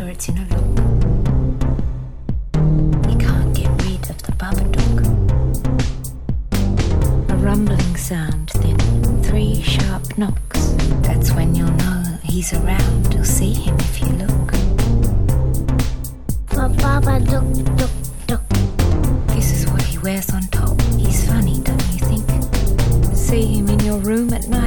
it's in a look. You can't get rid of the Babadook. A rumbling sound, then 3 sharp knocks. That's when you'll know he's around. You'll see him if you look. Babadook, duck, duck. This is what he wears on top. He's funny, don't you think? See him in your room at night.